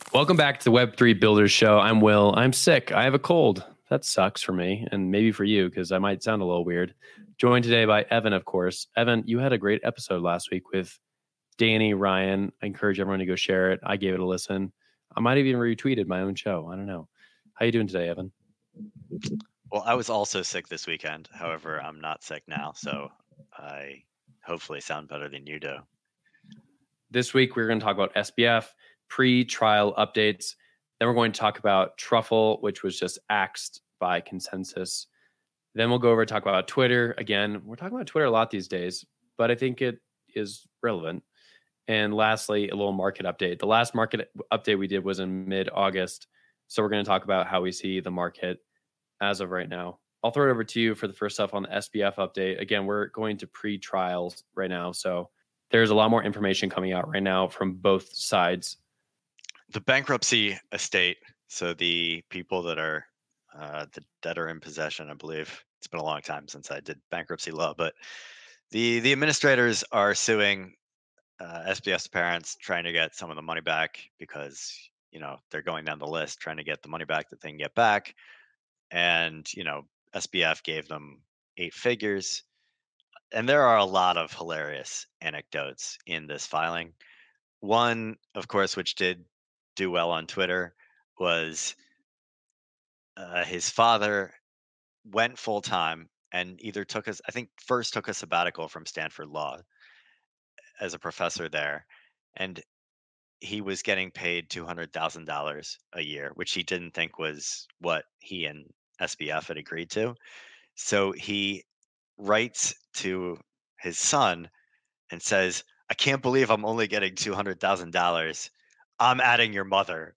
Welcome back to the Web3 Builders Show. I'm Will. I'm sick. I have a cold. That sucks for me and maybe for you because I might sound a little weird. Joined today by Evan, of course. Evan, you had a great episode last week with Danny Ryan. I encourage everyone to go share it. I gave it a listen. I might have even retweeted my own show. I don't know. How you doing today, Evan? Well, I was also sick this weekend. However, I'm not sick now, so I hopefully sound better than you do. This week, we're going to talk about SBF, pre-trial updates. Then we're going to talk about Truffle, which was just axed by consensus. Then we'll go over and talk about Twitter. Again, we're talking about Twitter a lot these days, but I think it is relevant. And lastly, a little market update. The last market update we did was in mid-August. So we're going to talk about how we see the market as of right now. I'll throw it over to you for the first stuff on the SBF update. Again, we're going to pre-trials right now. So there's a lot more information coming out right now from both sides. The bankruptcy estate, so the people that are the debtor in possession, I believe. It's been a long time since I did bankruptcy law, but the administrators are suing SBF's parents, trying to get some of the money back because they're going down the list, trying to get the money back that they can get back. And SBF gave them 8 figures. And there are a lot of hilarious anecdotes in this filing. One, of course, which did do well on Twitter, was his father went full time and either I think first took a sabbatical from Stanford Law as a professor there. And he was getting paid $200,000 a year, which he didn't think was what he and SBF had agreed to. So he writes to his son and says, "I can't believe I'm only getting $200,000. I'm adding your mother."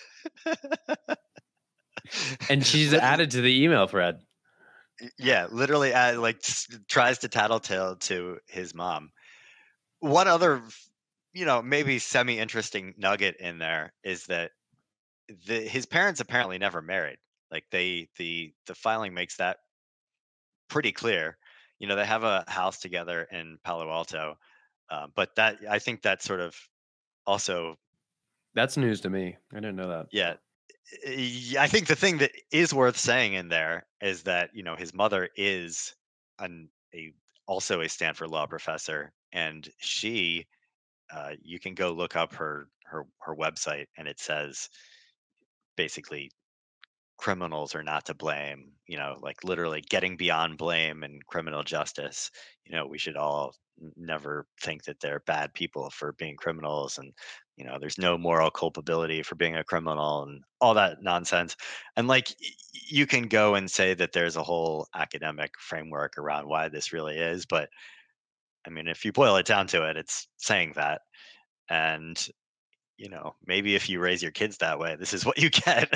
And she's added to the email thread. Yeah, literally, tries to tattletale to his mom. One other, maybe semi-interesting nugget in there is that his parents apparently never married. Like the filing makes that pretty clear. They have a house together in Palo Alto, but that I think that sort of also, That's news to me. I didn't know that. yeah. I think the thing that is worth saying in there is that his mother is a also a Stanford law professor, and she you can go look up her website, and it says basically criminals are not to blame, like literally getting beyond blame and criminal justice. We should all never think that they're bad people for being criminals, and there's no moral culpability for being a criminal and all that nonsense. And you can go and say that there's a whole academic framework around why this really is, but I mean, if you boil it down to it, it's saying that. And maybe if you raise your kids that way, this is what you get.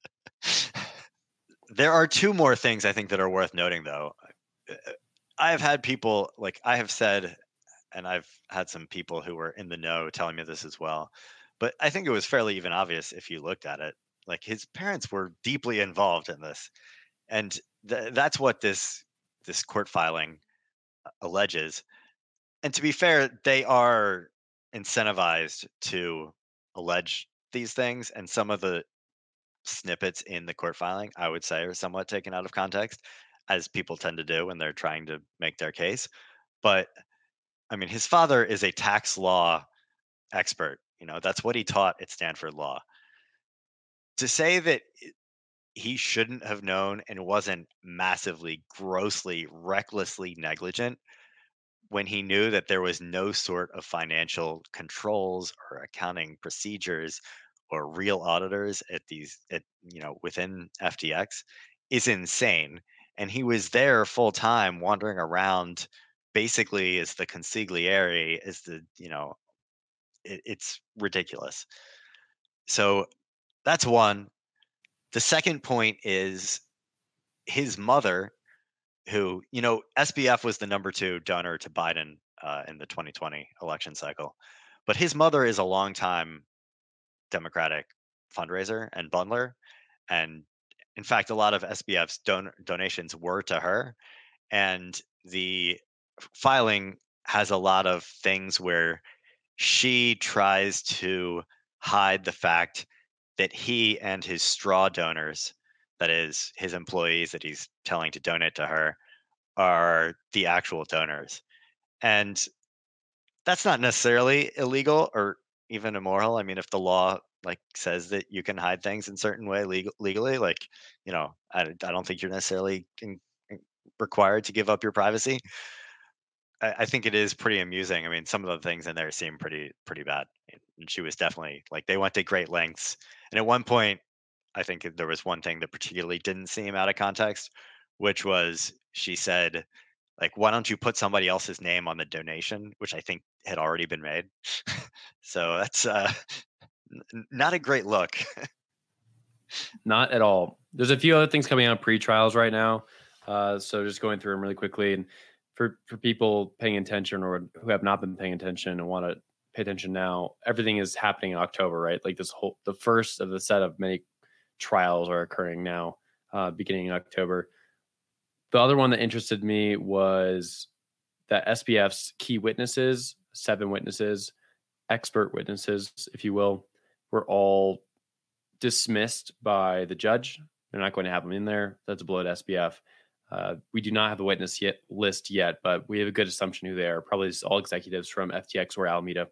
There are two more things I think that are worth noting, though. I have had people, like I have said, and I've had some people who were in the know telling me this as well. But I think it was fairly even obvious if you looked at it. Like his parents were deeply involved in this, and that's what this court filing alleges. And to be fair, they are incentivized to allege these things, and some of the snippets in the court filing, I would say, are somewhat taken out of context, as people tend to do when they're trying to make their case. But I mean, his father is a tax law expert. That's what he taught at Stanford Law. To say that he shouldn't have known and wasn't massively, grossly, recklessly negligent when he knew that there was no sort of financial controls or accounting procedures or real auditors within FTX is insane. And he was there full time wandering around basically as the consigliere, as it's ridiculous. So that's one. The second point is his mother, who, SBF was the number 2 donor to Biden in the 2020 election cycle. But his mother is a longtime Democratic fundraiser and bundler. And in fact, a lot of SBF's donations were to her. And the filing has a lot of things where she tries to hide the fact that he and his straw donors, that is, his employees that he's telling to donate to her, are the actual donors. And that's not necessarily illegal or even immoral. I mean, if the law like says that you can hide things in certain way legally, like, I don't think you're necessarily required to give up your privacy. I think it is pretty amusing. I mean, some of the things in there seem pretty bad. And she was definitely like they went to great lengths. And at one point, I think there was one thing that particularly didn't seem out of context, which was she said, like, why don't you put somebody else's name on the donation, which I think had already been made. So that's not a great look. Not at all. There's a few other things coming out pre-trials right now. So just going through them really quickly. And for people paying attention or who have not been paying attention and want to pay attention now, everything is happening in October, right? Like the first of the set of many trials are occurring now, beginning in October. The other one that interested me was that SBF's key witnesses, 7 witnesses, expert witnesses, if you will, were all dismissed by the judge. They're not going to have them in there. That's a blow at SBF. We do not have the witness list yet, but we have a good assumption who they are. Probably all executives from FTX or Alameda.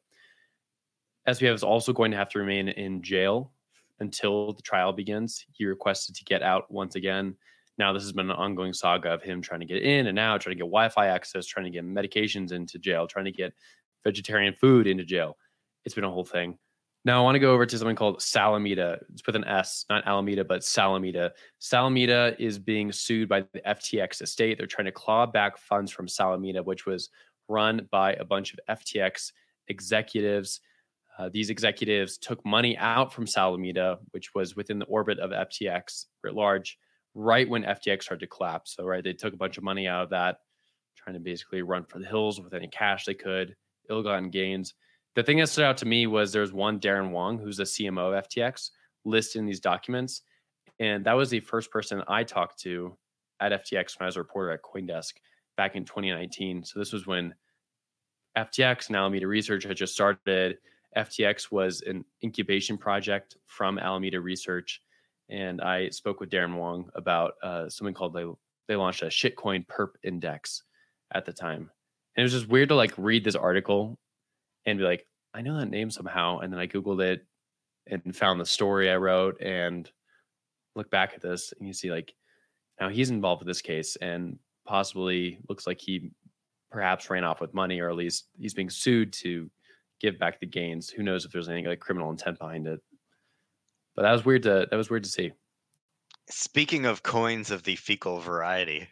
SBF is also going to have to remain in jail until the trial begins. He requested to get out once again. Now, this has been an ongoing saga of him trying to get in and out, trying to get Wi-Fi access, trying to get medications into jail, trying to get vegetarian food into jail. It's been a whole thing. Now, I want to go over to something called Salameda. It's with an S, not Alameda, but Salameda. Salameda is being sued by the FTX estate. They're trying to claw back funds from Salameda, which was run by a bunch of FTX executives. These executives took money out from Salameda, which was within the orbit of FTX writ large, right when FTX started to collapse. So, right, they took a bunch of money out of that, trying to basically run for the hills with any cash they could, ill-gotten gains. The thing that stood out to me was there's one Darren Wong, who's the CMO of FTX, listed in these documents. And that was the first person I talked to at FTX when I was a reporter at CoinDesk back in 2019. So this was when FTX and Alameda Research had just started. FTX was an incubation project from Alameda Research. And I spoke with Darren Wong about something called, they launched a shitcoin perp index at the time. And it was just weird to like read this article and be like, I know that name somehow. And then I Googled it and found the story I wrote and look back at this and you see like, now he's involved with this case and possibly looks like he perhaps ran off with money, or at least he's being sued to give back the gains. Who knows if there's any like criminal intent behind it. But that was weird to see. Speaking of coins of the fecal variety,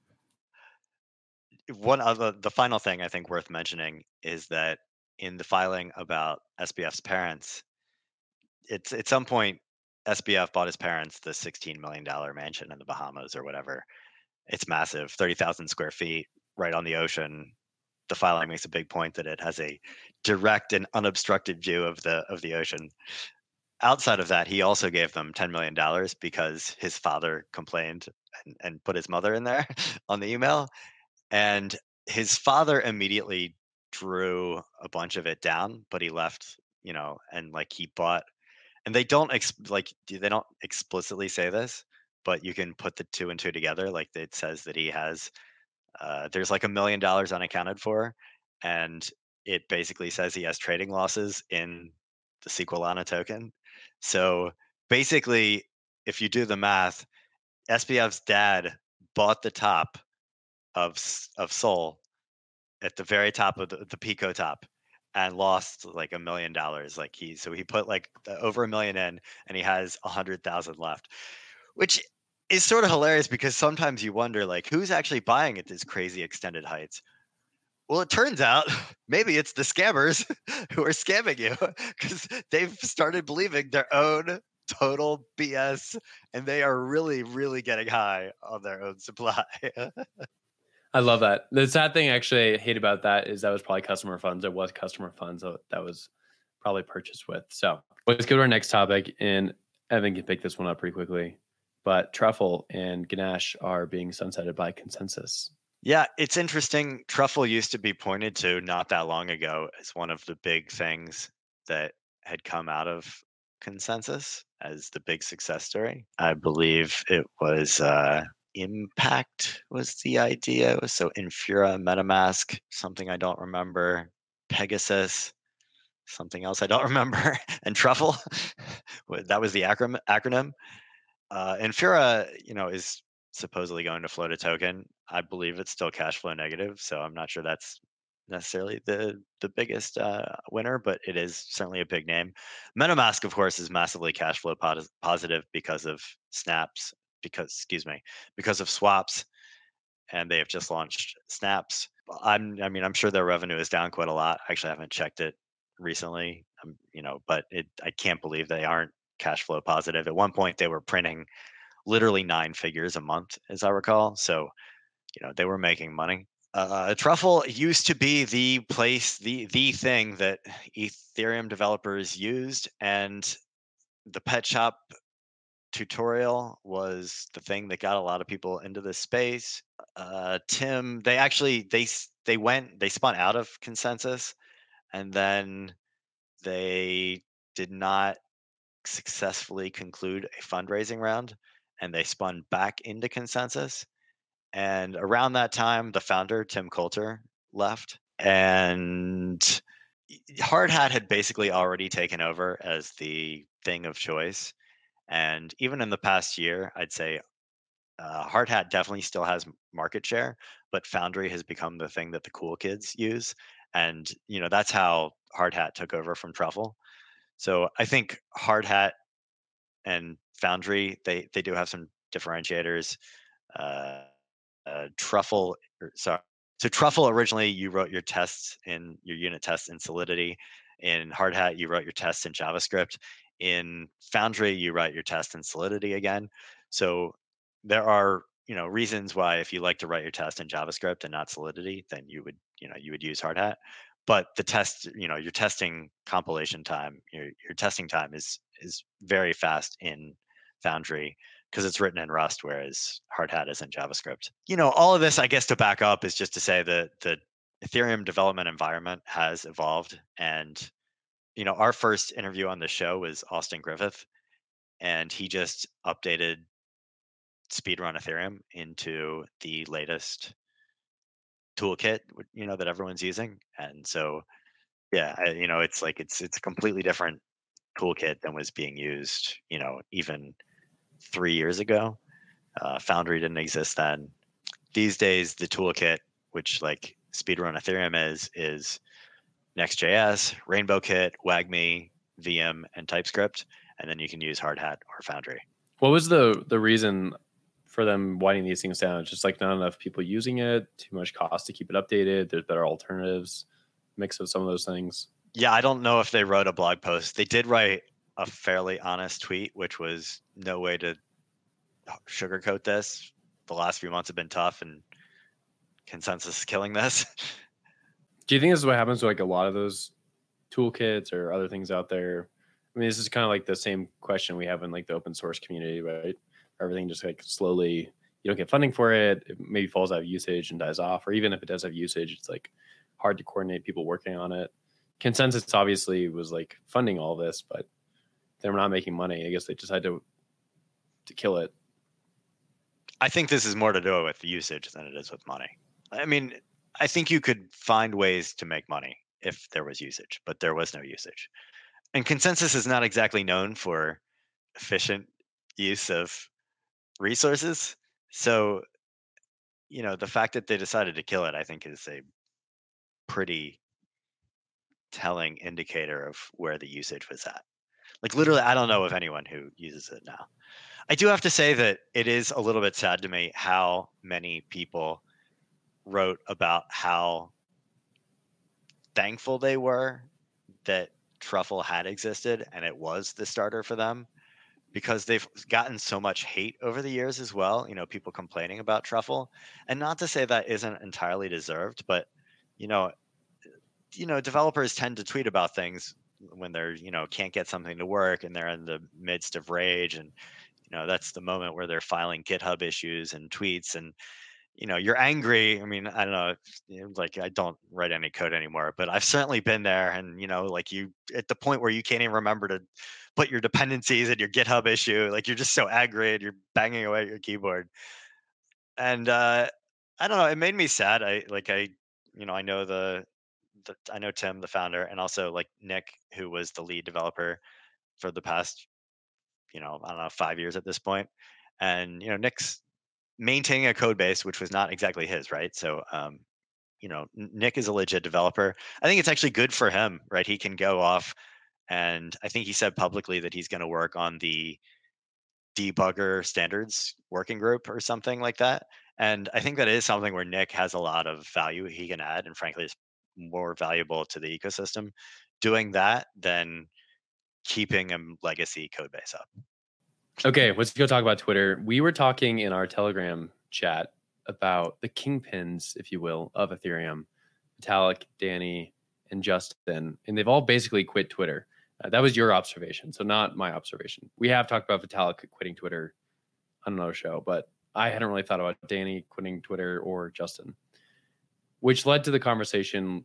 one of the final thing I think worth mentioning is that in the filing about SBF's parents, it's at some point SBF bought his parents the $16 million mansion in the Bahamas or whatever. It's massive, 30,000 square feet, right on the ocean. The filing makes a big point that it has a direct and unobstructed view of the ocean. Outside of that, he also gave them $10 million because his father complained and put his mother in there on the email. And his father immediately drew a bunch of it down, but he left, and like he bought, and they don't they don't explicitly say this, but you can put the two and two together. Like it says that he has, there's like $1 million unaccounted for, and it basically says he has trading losses in the Sequelana token. So basically, if you do the math, SBF's dad bought the top of Sol at the very top of the Pico top and lost like $1 million. Like he put like over $1 million in and he has 100,000 left, which is sort of hilarious because sometimes you wonder like who's actually buying at these crazy extended heights. Well, it turns out maybe it's the scammers who are scamming you because they've started believing their own total BS and they are really, really getting high on their own supply. I love that. The sad thing actually I hate about that is that was probably customer funds. It was customer funds that was probably purchased with. So let's go to our next topic, and Evan can pick this one up pretty quickly. But Truffle and Ganache are being sunsetted by consensus. Yeah, it's interesting. Truffle used to be pointed to not that long ago as one of the big things that had come out of Consensus as the big success story. I believe it was Impact was the idea. So Infura, MetaMask, something I don't remember, Pegasus, something else I don't remember, and Truffle. That was the acronym. Infura, is supposedly going to float a token. I believe it's still cash flow negative, so I'm not sure that's necessarily the biggest winner, but it is certainly a big name. MetaMask, of course, is massively cash flow positive because of snaps, because of swaps, and they have just launched snaps. I'm sure their revenue is down quite a lot. Actually, I haven't checked it recently, but I can't believe they aren't cash flow positive. At one point, they were printing literally 9 figures a month, as I recall. So, they were making money. Truffle used to be the place, the thing that Ethereum developers used, and the pet shop tutorial was the thing that got a lot of people into this space. Tim, they actually they spun out of Consensus, and then they did not successfully conclude a fundraising round, and they spun back into Consensus. And around that time, the founder, Tim Coulter, left. And Hard Hat had basically already taken over as the thing of choice. And even in the past year, I'd say Hard Hat definitely still has market share, but Foundry has become the thing that the cool kids use. And, that's how Hard Hat took over from Truffle. So I think Hard Hat and Foundry, they do have some differentiators. Uh, Truffle, sorry. So Truffle originally, you wrote your tests in your unit tests in Solidity. In Hard Hat, you wrote your tests in JavaScript. In Foundry, you write your test in Solidity again. So there are reasons why if you like to write your test in JavaScript and not Solidity, then you would use Hard Hat. But the test, your testing compilation time, your testing time is very fast in Foundry because it's written in Rust, whereas Hard Hat is in JavaScript. All of this, I guess, to back up is just to say that the Ethereum development environment has evolved. And, our first interview on the show was Austin Griffith, and he just updated Speedrun Ethereum into the latest toolkit, that everyone's using. And so, yeah, it's a completely different toolkit than was being used, even 3 years ago. Foundry didn't exist then. These days, the toolkit, which like Speedrun Ethereum is Next.js, RainbowKit, WAGMI, VM, and TypeScript, and then you can use Hard Hat or Foundry. What was the reason for them winding these things down? It's just like not enough people using it, too much cost to keep it updated. There's better alternatives, mix of some of those things. Yeah, I don't know if they wrote a blog post. They did write a fairly honest tweet, which was no way to sugarcoat this. The last few months have been tough, and Consensus is killing this. Do you think this is what happens to like a lot of those toolkits or other things out there? I mean, this is kind of like the same question we have in like the open source community, right? Everything just like slowly, you don't get funding for it. It maybe falls out of usage and dies off, or even if it does have usage, it's like hard to coordinate people working on it. Consensus obviously was like funding all this, but they're not making money. I guess they decided to kill it. I think this is more to do with usage than it is with money. I mean, I think you could find ways to make money if there was usage, but there was no usage. And Consensus is not exactly known for efficient use of resources. So, the fact that they decided to kill it, I think, is a pretty telling indicator of where the usage was at. Like, literally, I don't know of anyone who uses it now. I do have to say that it is a little bit sad to me how many people wrote about how thankful they were that Truffle had existed and it was the starter for them, because they've gotten so much hate over the years as well. People complaining about Truffle, and not to say that isn't entirely deserved, but you know, developers tend to tweet about things when they're can't get something to work and they're in the midst of rage, and that's the moment where they're filing GitHub issues and tweets, and you're angry. I mean, I don't know, like I don't write any code anymore, but I've certainly been there. And like you at the point where you can't even remember to put your dependencies in your GitHub issue, like you're just so aggravated, you're banging away at your keyboard. And I don't know, it made me sad. I know I know Tim, the founder, and also like Nick, who was the lead developer for the past, I don't know, 5 years at this point. And Nick's maintaining a code base which was not exactly his, right? So Nick is a legit developer. I think it's actually good for him, right? He can go off, and I think he said publicly that he's going to work on the debugger standards working group or something like that. And I think that is something where Nick has a lot of value he can add, and frankly is more valuable to the ecosystem doing that than keeping a legacy code base up. Okay, let's go talk about Twitter. We were talking in our Telegram chat about the kingpins, if you will, of Ethereum: Vitalik, Danny, and Justin, and they've all basically quit Twitter. That was your observation, so not my observation. We have talked about Vitalik quitting Twitter on another show, but I hadn't really thought about Danny quitting Twitter or Justin, which led to the conversation: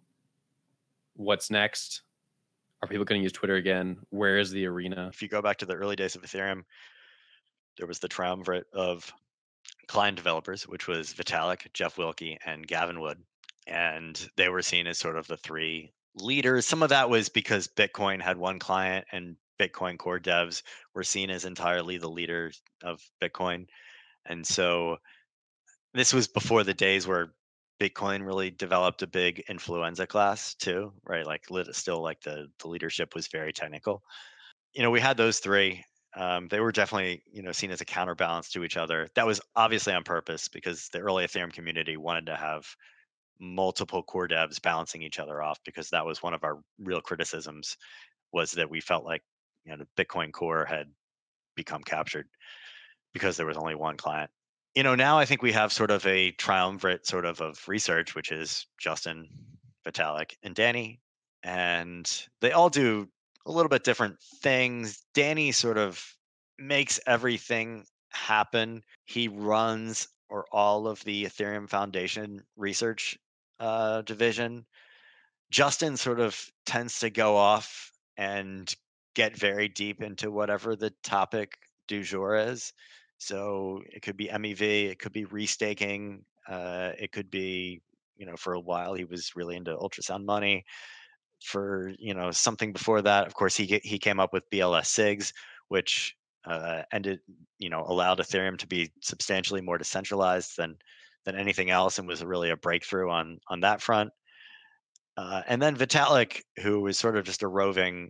what's next? Are people going to use Twitter again? Where is the arena? If you go back to the early days of Ethereum, there was the triumvirate of client developers, which was Vitalik, Jeff Wilke, and Gavin Wood. And they were seen as sort of the three leaders. Some of that was because Bitcoin had one client, and Bitcoin core devs were seen as entirely the leaders of Bitcoin. And so this was before the days where Bitcoin really developed a big influenza class too, right? Like still like the leadership was very technical. We had those three. They were definitely, seen as a counterbalance to each other. That was obviously on purpose because the early Ethereum community wanted to have multiple core devs balancing each other off, because that was one of our real criticisms, was that we felt like, the Bitcoin core had become captured because there was only one client. Now I think we have sort of a triumvirate sort of research, which is Justin, Vitalik, and Danny. And they all do a little bit different things. Danny sort of makes everything happen. He runs or all of the Ethereum Foundation research division. Justin sort of tends to go off and get very deep into whatever the topic du jour is. So it could be MEV, it could be restaking, it could be, for a while he was really into ultrasound money. For something before that, of course, he came up with BLS SIGs, which ended, allowed Ethereum to be substantially more decentralized than anything else, and was really a breakthrough on that front. And then Vitalik, who was sort of just a roving,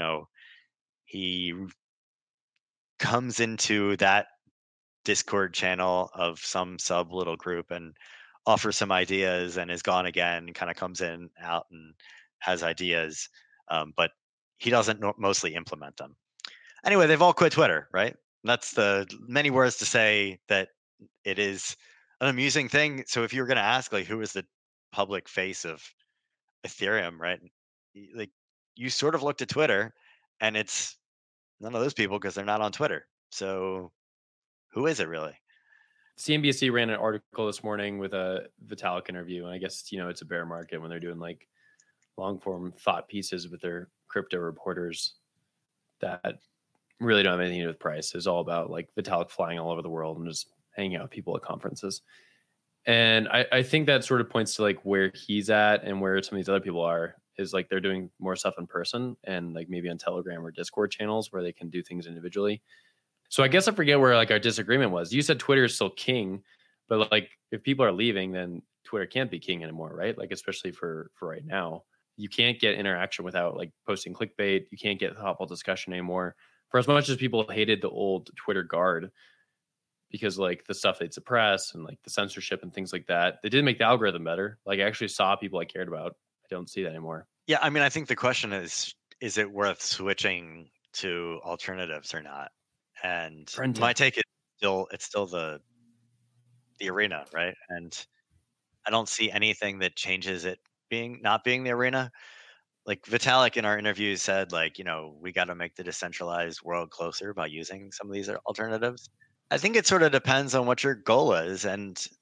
he comes into that Discord channel of some sub little group and offers some ideas and is gone again, kind of comes in, out, and has ideas, but he doesn't mostly implement them. Anyway, they've all quit Twitter, right? That's the many words to say that it is an amusing thing. So if you were going to ask, like, who is the public face of Ethereum, right? Like, you sort of looked at Twitter, and it's none of those people because they're not on Twitter. So who is it really? CNBC ran an article this morning with a Vitalik interview, and I guess it's a bear market when they're doing like long form thought pieces with their crypto reporters that really don't have anything to do with price. It's all about like Vitalik flying all over the world and just hanging out with people at conferences. And I think that sort of points to like where he's at and where some of these other people are, is like they're doing more stuff in person and like maybe on Telegram or Discord channels where they can do things individually. So I guess I forget where like our disagreement was. You said Twitter is still king, but like if people are leaving, then Twitter can't be king anymore, right? Like especially for right now, you can't get interaction without like posting clickbait. You can't get thoughtful discussion anymore. For as much as people hated the old Twitter guard, because like the stuff they'd suppress and like the censorship and things like that, they did make the algorithm better. Like I actually saw people I cared about. I don't see that anymore. Yeah, I mean, I think the question is it worth switching to alternatives or not? And my take is it's still the arena, right? And I don't see anything that changes it not being the arena. Like Vitalik in our interview said, like, we got to make the decentralized world closer by using some of these alternatives. I think it sort of depends on what your goal is. And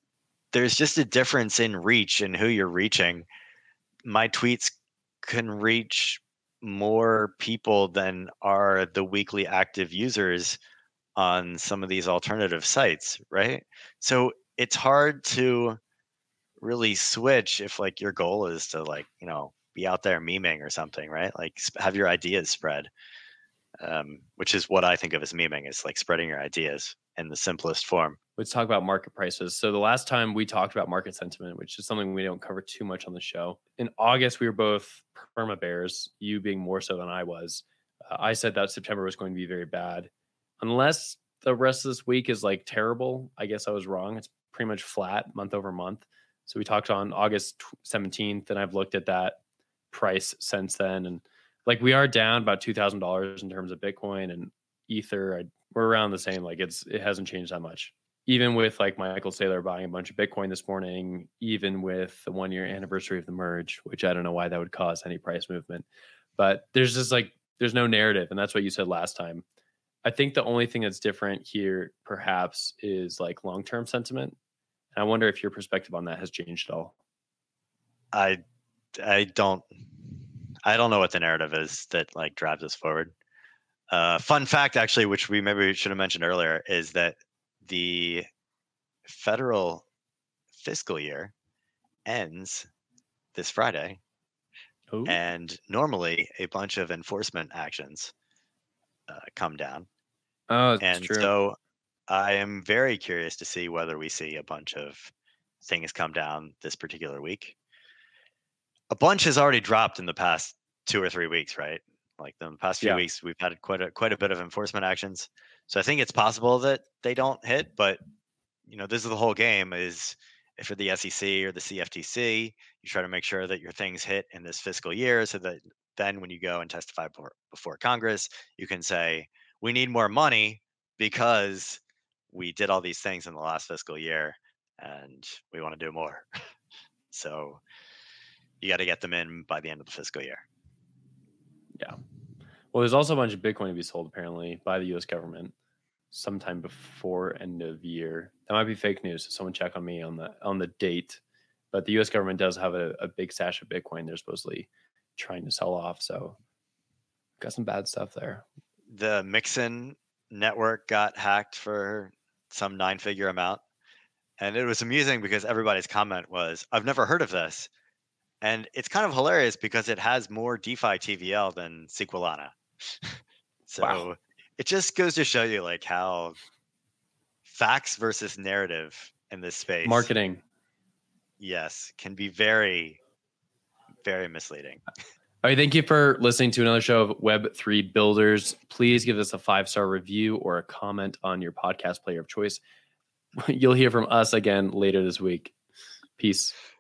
there's just a difference in reach and who you're reaching. My tweets can reach more people than are the weekly active users on some of these alternative sites, right? So it's hard to really switch if like your goal is to like, be out there memeing or something, right? Like have your ideas spread, which is what I think of as memeing, is like spreading your ideas in the simplest form. Let's talk about market prices. So the last time we talked about market sentiment, which is something we don't cover too much on the show, in August, we were both perma bears, you being more so than I was. I said that September was going to be very bad. Unless the rest of this week is like terrible, I guess I was wrong. It's pretty much flat month over month. So we talked on August 17th, and I've looked at that price since then. And like we are down about $2,000 in terms of Bitcoin and Ether. We're around the same. Like it hasn't changed that much. Even with like Michael Saylor buying a bunch of Bitcoin this morning, even with the 1 year anniversary of the merge, which I don't know why that would cause any price movement, but there's just like, there's no narrative. And that's what you said last time. I think the only thing that's different here perhaps is like long-term sentiment. And I wonder if your perspective on that has changed at all. I don't know what the narrative is that like drives us forward. Fun fact, actually, which we maybe should have mentioned earlier, is that the federal fiscal year ends this Friday. Ooh. And normally a bunch of enforcement actions come down. Oh, it's and true. So I am very curious to see whether we see a bunch of things come down this particular week. A bunch has already dropped in the past 2 or 3 weeks, right? Like in the past few weeks, we've had quite a bit of enforcement actions. So I think it's possible that they don't hit, but this is the whole game. Is if you're the SEC or the CFTC, you try to make sure that your things hit in this fiscal year, so that then when you go and testify before Congress, you can say, we need more money because we did all these things in the last fiscal year and we want to do more. So you got to get them in by the end of the fiscal year. Yeah. Well, there's also a bunch of Bitcoin to be sold apparently by the U.S. government sometime before end of year. That might be fake news. So someone check on me on the date. But the U.S. government does have a big stash of Bitcoin they're supposedly trying to sell off. So got some bad stuff there. The Mixin network got hacked for some 9-figure amount. And it was amusing because everybody's comment was, I've never heard of this. And it's kind of hilarious because it has more DeFi TVL than Sequelana. So wow. It just goes to show you like how facts versus narrative in this space, marketing, yes, can be very, very misleading. All right, thank you for listening to another show of Web3 Builders. Please give us a 5-star review or a comment on your podcast player of choice. You'll hear from us again later this week. Peace.